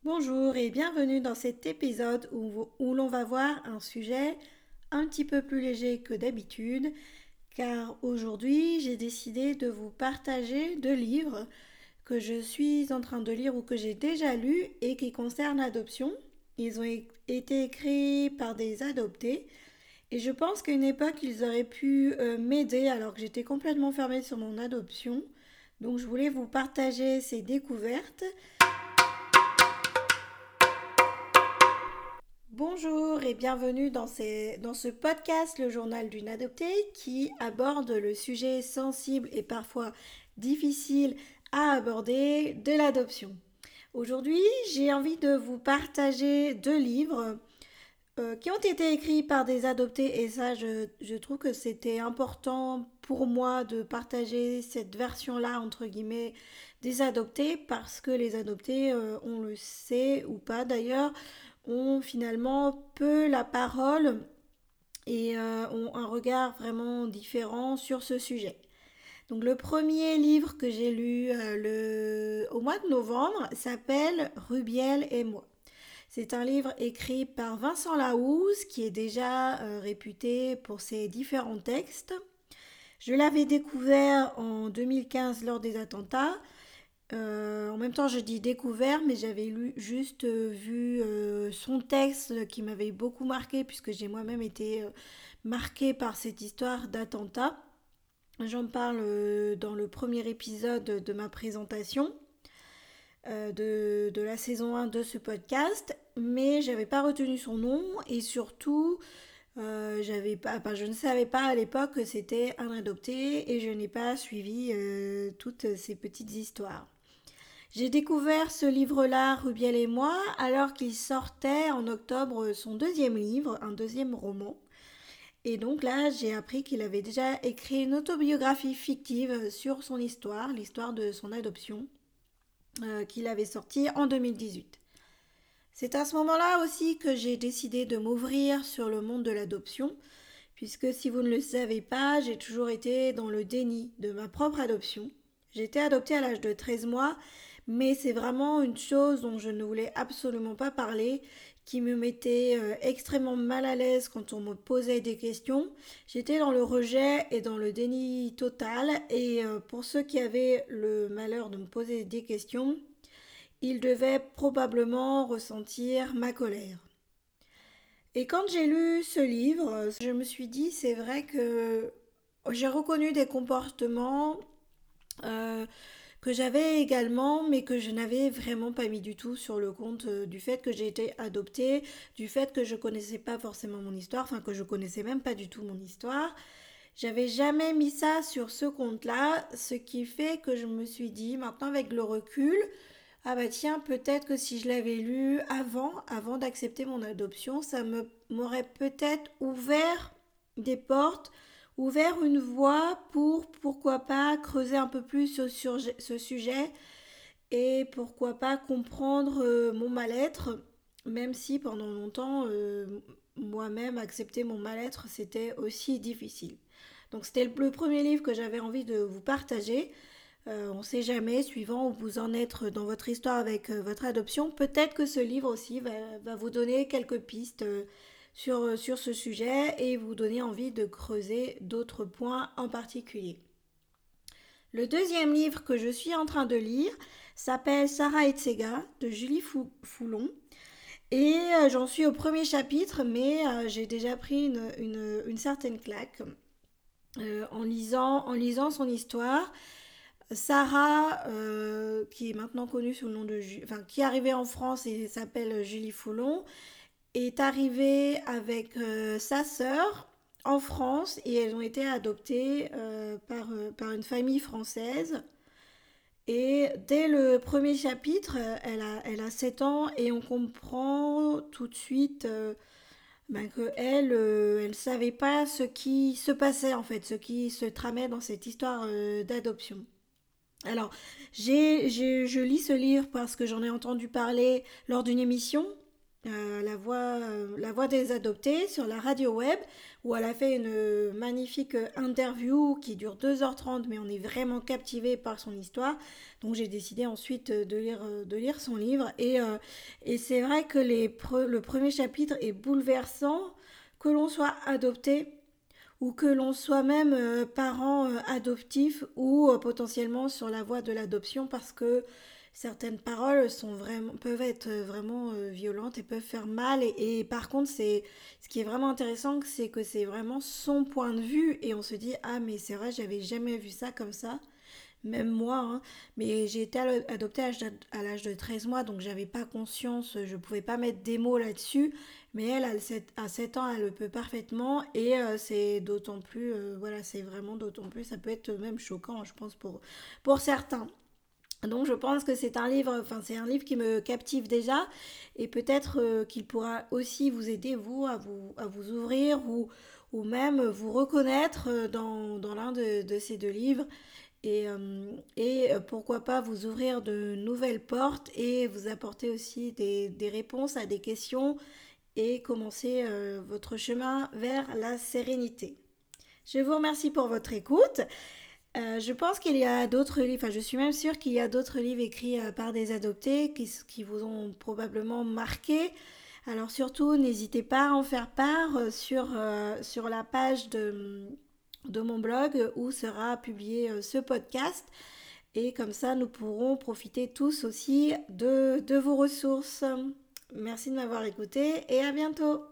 Bonjour et bienvenue dans cet épisode où l'on va voir un sujet un petit peu plus léger que d'habitude, car aujourd'hui j'ai décidé de vous partager deux livres que je suis en train de lire ou que j'ai déjà lus et qui concernent l'adoption. Ils ont été écrits par des adoptés et je pense qu'à une époque ils auraient pu m'aider alors que j'étais complètement fermée sur mon adoption. Donc je voulais vous partager ces découvertes. Bonjour et bienvenue dans ce podcast, le journal d'une adoptée, qui aborde le sujet sensible et parfois difficile à aborder de l'adoption. Aujourd'hui, j'ai envie de vous partager deux livres qui ont été écrits par des adoptés et ça, je trouve que c'était important pour moi de partager cette version-là, entre guillemets, des adoptés parce que les adoptés, on le sait ou pas d'ailleurs, ont finalement peu la parole et ont un regard vraiment différent sur ce sujet. Donc le premier livre que j'ai lu au mois de novembre s'appelle Rubiel et moi. C'est un livre écrit par Vincent Lahouse qui est déjà réputé pour ses différents textes. Je l'avais découvert en 2015 lors des attentats. En même temps, je dis découvert, mais j'avais juste vu son texte qui m'avait beaucoup marqué, puisque j'ai moi-même été marquée par cette histoire d'attentat. J'en parle dans le premier épisode de ma présentation de la saison 1 de ce podcast, mais j'avais pas retenu son nom et surtout, je ne savais pas à l'époque que c'était un adopté et je n'ai pas suivi toutes ces petites histoires. J'ai découvert ce livre-là, Rubiel et moi, alors qu'il sortait en octobre son deuxième livre, un deuxième roman. Et donc là, j'ai appris qu'il avait déjà écrit une autobiographie fictive sur son histoire, l'histoire de son adoption, qu'il avait sortie en 2018. C'est à ce moment-là aussi que j'ai décidé de m'ouvrir sur le monde de l'adoption, puisque si vous ne le savez pas, j'ai toujours été dans le déni de ma propre adoption. J'ai été adoptée à l'âge de 13 mois, mais c'est vraiment une chose dont je ne voulais absolument pas parler, qui me mettait extrêmement mal à l'aise quand on me posait des questions. J'étais dans le rejet et dans le déni total, et pour ceux qui avaient le malheur de me poser des questions, ils devaient probablement ressentir ma colère. Et quand j'ai lu ce livre, je me suis dit, c'est vrai que j'ai reconnu des comportements euh, que j'avais également, mais que je n'avais vraiment pas mis du tout sur le compte du fait que j'ai été adoptée, du fait que je connaissais pas forcément mon histoire, enfin que je connaissais même pas du tout mon histoire. J'avais jamais mis ça sur ce compte-là, ce qui fait que je me suis dit, maintenant avec le recul, ah bah tiens, peut-être que si je l'avais lu avant d'accepter mon adoption, m'aurait peut-être ouvert des portes, ouvert une voie pour, pourquoi pas, creuser un peu plus ce sujet et pourquoi pas comprendre mon mal-être, même si pendant longtemps, moi-même, accepter mon mal-être, c'était aussi difficile. Donc c'était le premier livre que j'avais envie de vous partager. On ne sait jamais, suivant où vous en êtes dans votre histoire avec votre adoption, peut-être que ce livre aussi va vous donner quelques pistes sur ce sujet et vous donner envie de creuser d'autres points en particulier. Le deuxième livre que je suis en train de lire s'appelle Sarah et Tsega de Julie Foulon. Et j'en suis au premier chapitre, mais j'ai déjà pris une certaine claque en lisant son histoire. Sarah, qui est maintenant connue sous le nom de enfin, qui est arrivée en France et s'appelle Julie Foulon, est arrivée avec sa sœur en France et elles ont été adoptées par une famille française. Et dès le premier chapitre, elle a 7 ans et on comprend tout de suite qu'elle elle savait pas ce qui se passait en fait, ce qui se tramait dans cette histoire d'adoption. Alors, je lis ce livre parce que j'en ai entendu parler lors d'une émission La Voix des Adoptés sur la radio web, où elle a fait une magnifique interview qui dure 2h30, mais on est vraiment captivé par son histoire. Donc j'ai décidé ensuite de lire son livre. Et c'est vrai que le premier chapitre est bouleversant, que l'on soit adopté ou que l'on soit même parent adoptif ou potentiellement sur la voie de l'adoption, parce que certaines paroles peuvent être vraiment violentes et peuvent faire mal. Et par contre, ce qui est vraiment intéressant, c'est que c'est vraiment son point de vue et on se dit, ah mais c'est vrai, j'avais jamais vu ça comme ça. Même moi, hein. Mais j'ai été adoptée à l'âge de 13 mois, donc j'avais pas conscience, je pouvais pas mettre des mots là-dessus. Mais elle, à 7 ans, elle le peut parfaitement. Et c'est d'autant plus, voilà, c'est vraiment d'autant plus, ça peut être même choquant, je pense, pour certains. Donc je pense que c'est un livre qui me captive déjà et peut-être qu'il pourra aussi vous aider, vous, à vous ouvrir ou même vous reconnaître dans l'un de ces deux livres et pourquoi pas vous ouvrir de nouvelles portes et vous apporter aussi des réponses à des questions et commencer votre chemin vers la sérénité. Je vous remercie pour votre écoute. Je pense qu'il y a d'autres livres, enfin je suis même sûre qu'il y a d'autres livres écrits par des adoptés qui vous ont probablement marqué. Alors surtout, n'hésitez pas à en faire part sur la page de mon blog où sera publié ce podcast. Et comme ça, nous pourrons profiter tous aussi de vos ressources. Merci de m'avoir écouté et à bientôt.